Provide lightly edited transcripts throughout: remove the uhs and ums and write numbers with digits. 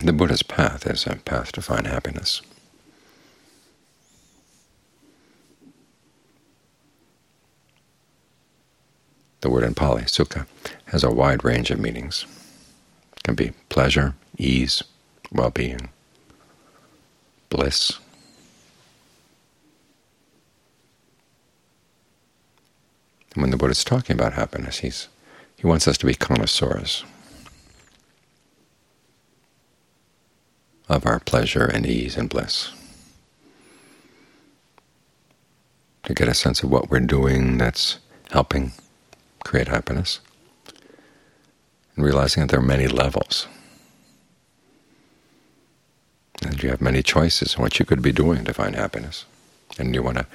The Buddha's path is a path to find happiness. The word in Pali, sukha, has a wide range of meanings. It can be pleasure, ease, well-being, bliss. And when the Buddha is talking about happiness, he wants us to be connoisseurs of our pleasure and ease and bliss, to get a sense of what we're doing that's helping create happiness, and realizing that there are many levels, and you have many choices in what you could be doing to find happiness, and you want to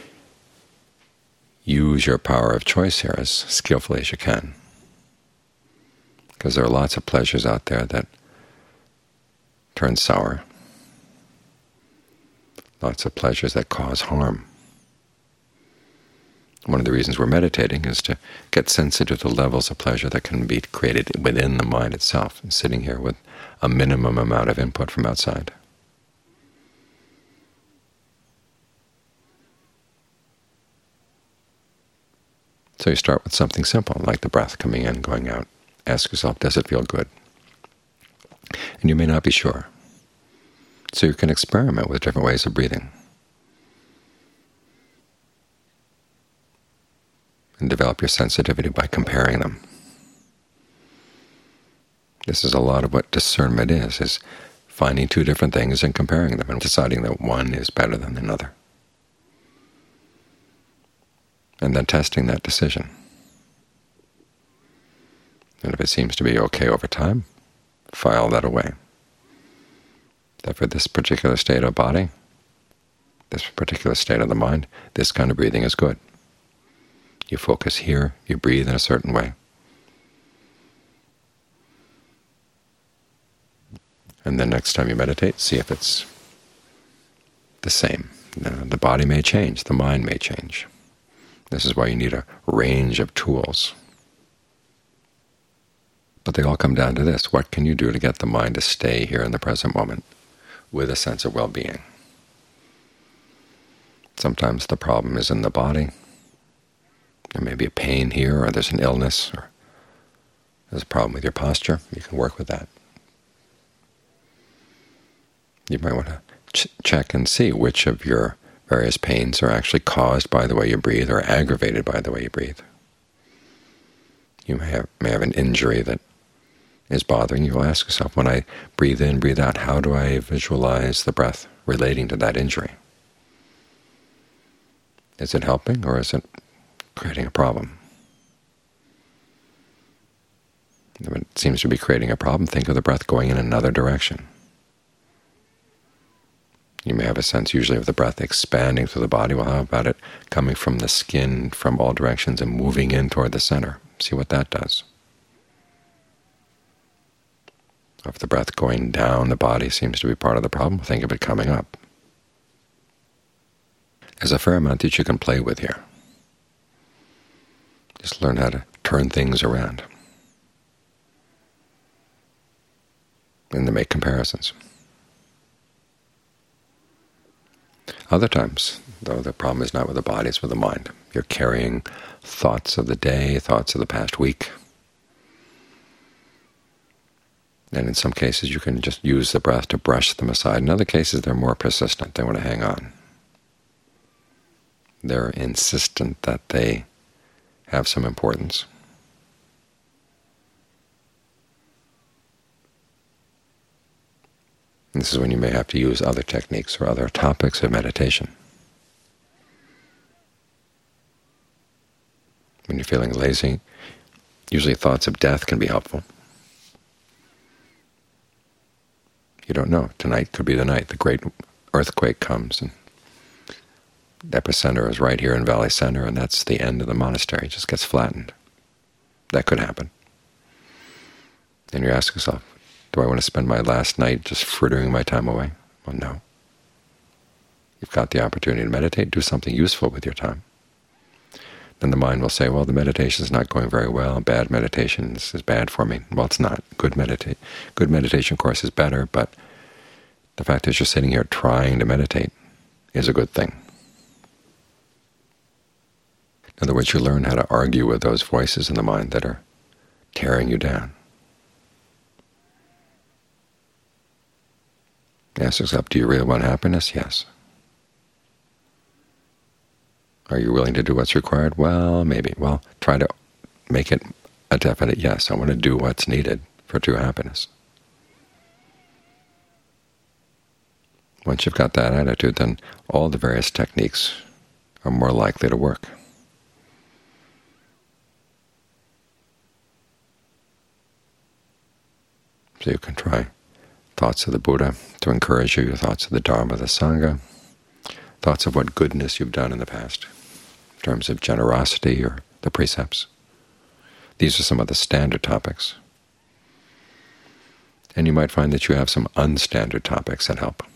use your power of choice here as skillfully as you can, because there are lots of pleasures out there that turn sour, lots of pleasures that cause harm. One of the reasons we're meditating is to get sensitive to the levels of pleasure that can be created within the mind itself, and sitting here with a minimum amount of input from outside. So you start with something simple, like the breath coming in, going out. Ask yourself, does it feel good? And you may not be sure. So you can experiment with different ways of breathing and develop your sensitivity by comparing them. This is a lot of what discernment is finding two different things and comparing them and deciding that one is better than another, and then testing that decision. And if it seems to be okay over time, file that away. That for this particular state of body, this particular state of the mind, this kind of breathing is good. You focus here, you breathe in a certain way. And then next time you meditate, see if it's the same. The body may change, the mind may change. This is why you need a range of tools. But they all come down to this: what can you do to get the mind to stay here in the present moment with a sense of well-being? Sometimes the problem is in the body. There may be a pain here, or there's an illness, or there's a problem with your posture. You can work with that. You might want to check and see which of your various pains are actually caused by the way you breathe or aggravated by the way you breathe. You may have an injury that is bothering you. You'll ask yourself, when I breathe in, breathe out, how do I visualize the breath relating to that injury? Is it helping, or is it creating a problem? If it seems to be creating a problem, think of the breath going in another direction. You may have a sense usually of the breath expanding through the body. Well, how about it coming from the skin from all directions and moving in toward the center? See what that does. If the breath going down the body seems to be part of the problem, think of it coming up. There's a fair amount that you can play with here. Just learn how to turn things around and to make comparisons. Other times, though, the problem is not with the body, it's with the mind. You're carrying thoughts of the day, thoughts of the past week. And in some cases you can just use the breath to brush them aside. In other cases they're more persistent. They want to hang on. They're insistent that they have some importance. And this is when you may have to use other techniques or other topics of meditation. When you're feeling lazy, usually thoughts of death can be helpful. You don't know. Tonight could be the night. The great earthquake comes, and the epicenter is right here in Valley Center, and that's the end of the monastery. It just gets flattened. That could happen. And you ask yourself, do I want to spend my last night just frittering my time away? Well, no. You've got the opportunity to meditate. Do something useful with your time. then the mind will say, well, the meditation is not going very well. Bad meditation is bad for me. Well, it's not. Good meditation, of course, is better, but the fact that you're sitting here trying to meditate is a good thing. In other words, you learn how to argue with those voices in the mind that are tearing you down. Ask yourself, do you really want happiness? Yes. Are you willing to do what's required? Well, maybe. Well, try to make it a definite yes. I want to do what's needed for true happiness. Once you've got that attitude, then all the various techniques are more likely to work. So you can try thoughts of the Buddha to encourage you, thoughts of the Dharma, the Sangha, thoughts of what goodness you've done in the past, in terms of generosity or the precepts. These are some of the standard topics. And you might find that you have some unstandard topics that help.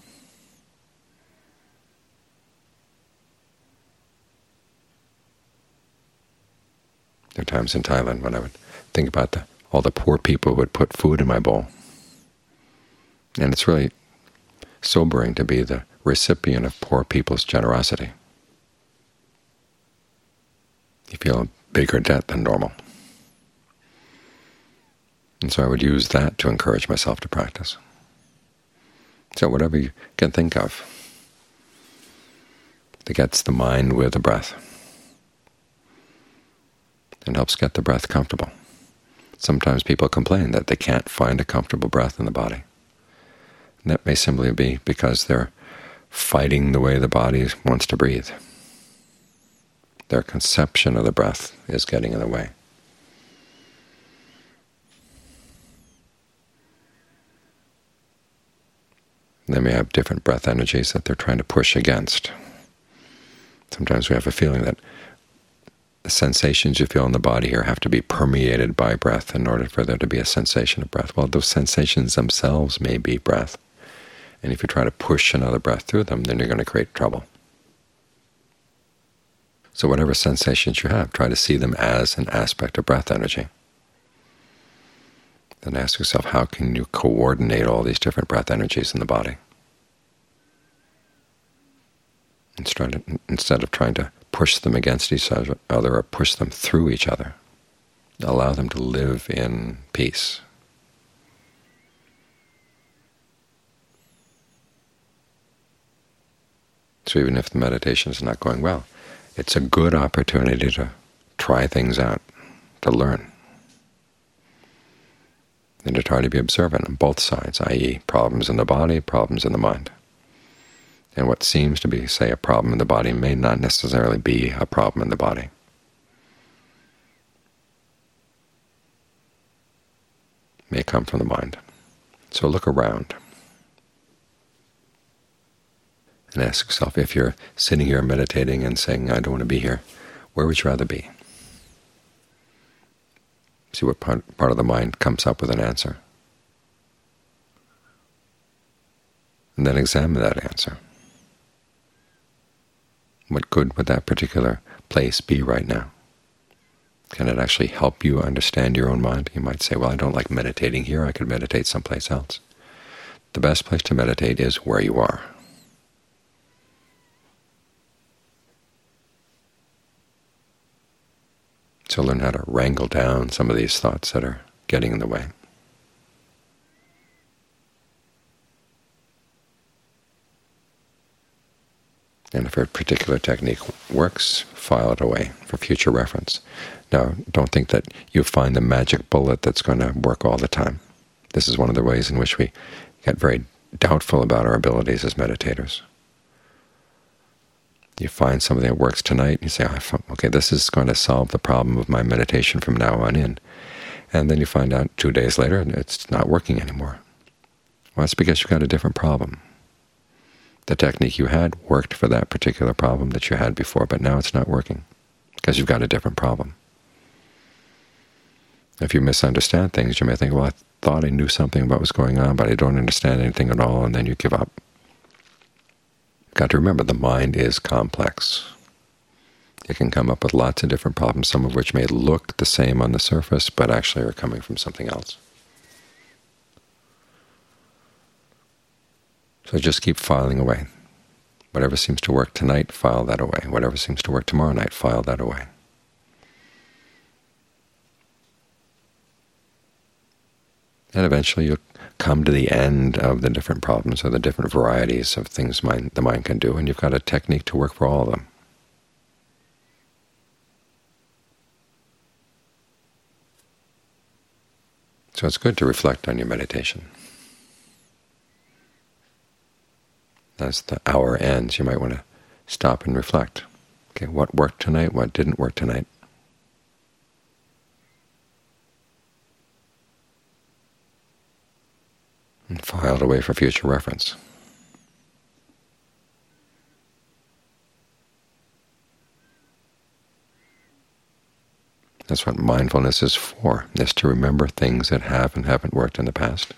There are times in Thailand when I would think about all the poor people who would put food in my bowl. And it's really sobering to be the recipient of poor people's generosity. You feel a bigger debt than normal. And so I would use that to encourage myself to practice. So whatever you can think of that gets the mind with the breath and helps get the breath comfortable. Sometimes people complain that they can't find a comfortable breath in the body. And that may simply be because they're fighting the way the body wants to breathe. Their conception of the breath is getting in the way. They may have different breath energies that they're trying to push against. Sometimes we have a feeling that the sensations you feel in the body here have to be permeated by breath in order for there to be a sensation of breath. Well, those sensations themselves may be breath. And if you try to push another breath through them, then you're going to create trouble. So whatever sensations you have, try to see them as an aspect of breath energy. Then ask yourself, how can you coordinate all these different breath energies in the body? Instead of trying to push them against each other or push them through each other, allow them to live in peace. So even if the meditation is not going well, it's a good opportunity to try things out, to learn, and to try to be observant on both sides, i.e. problems in the body, problems in the mind. And what seems to be, say, a problem in the body may not necessarily be a problem in the body. It may come from the mind. So look around and ask yourself, if you're sitting here meditating and saying, I don't want to be here, where would you rather be? See what part of the mind comes up with an answer. And then examine that answer. What good would that particular place be right now? Can it actually help you understand your own mind? You might say, well, I don't like meditating here. I could meditate someplace else. The best place to meditate is where you are. So learn how to wrangle down some of these thoughts that are getting in the way. And if a particular technique works, file it away for future reference. Now, don't think that you find the magic bullet that's going to work all the time. This is one of the ways in which we get very doubtful about our abilities as meditators. You find something that works tonight, and you say, okay, this is going to solve the problem of my meditation from now on in. And then you find out 2 days later it's not working anymore. Well, that's because you've got a different problem. The technique you had worked for that particular problem that you had before, but now it's not working because you've got a different problem. If you misunderstand things, you may think, well, I thought I knew something about what was going on, but I don't understand anything at all, and then you give up. Got to remember, the mind is complex. It can come up with lots of different problems, some of which may look the same on the surface, but actually are coming from something else. So just keep filing away. Whatever seems to work tonight, file that away. Whatever seems to work tomorrow night, file that away. And eventually you'll come to the end of the different problems or the different varieties of things the mind can do, and you've got a technique to work for all of them. So it's good to reflect on your meditation. As the hour ends, you might want to stop and reflect. Okay, what worked tonight? What didn't work tonight? And file it away for future reference. That's what mindfulness is for, is to remember things that have and haven't worked in the past.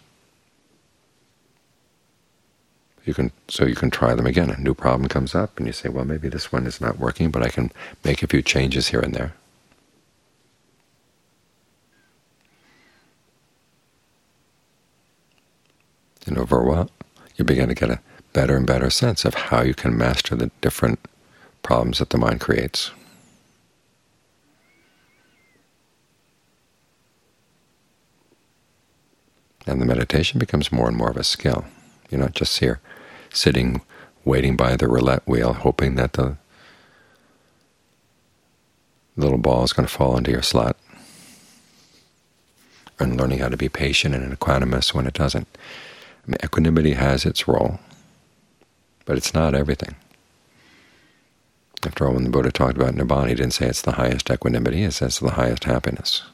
So you can try them again. A new problem comes up, and you say, well, maybe this one is not working, but I can make a few changes here and there. And over a while, you begin to get a better and better sense of how you can master the different problems that the mind creates. And the meditation becomes more and more of a skill. You're not just here sitting, waiting by the roulette wheel, hoping that the little ball is going to fall into your slot, and learning how to be patient and equanimous when it doesn't. I mean, equanimity has its role, but it's not everything. After all, when the Buddha talked about Nibbana, he didn't say it's the highest equanimity, it says the highest happiness.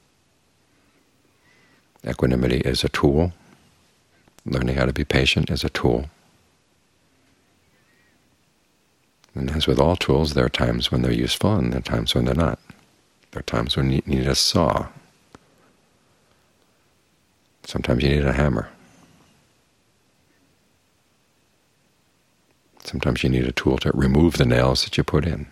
Equanimity is a tool. Learning how to be patient is a tool. And as with all tools, there are times when they're useful and there are times when they're not. There are times when you need a saw. Sometimes you need a hammer. Sometimes you need a tool to remove the nails that you put in.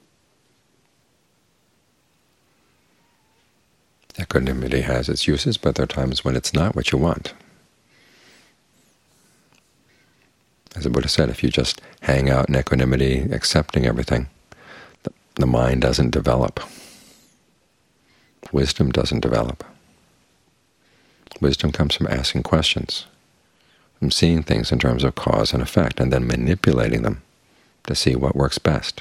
Equanimity has its uses, but there are times when it's not what you want. As the Buddha said, if you just hang out in equanimity, accepting everything, the mind doesn't develop. Wisdom doesn't develop. Wisdom comes from asking questions, from seeing things in terms of cause and effect, and then manipulating them to see what works best.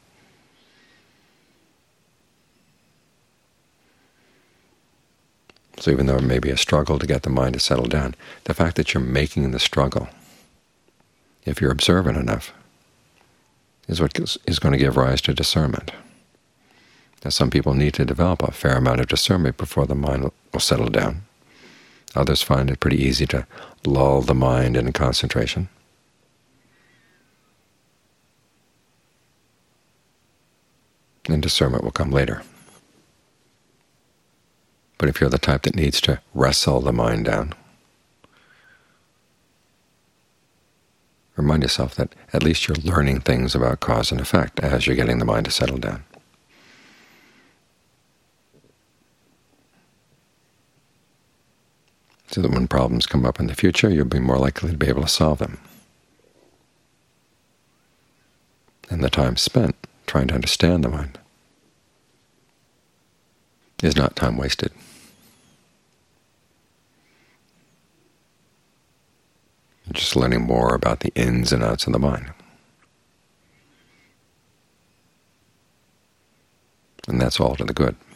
So even though it may be a struggle to get the mind to settle down, the fact that you're making the struggle, if you're observant enough, is what is going to give rise to discernment. Now, some people need to develop a fair amount of discernment before the mind will settle down. Others find it pretty easy to lull the mind into concentration. And discernment will come later. But if you're the type that needs to wrestle the mind down, remind yourself that at least you're learning things about cause and effect as you're getting the mind to settle down. So that when problems come up in the future, you'll be more likely to be able to solve them. And the time spent trying to understand the mind is not time wasted. You're just learning more about the ins and outs of the mind. And that's all to the good.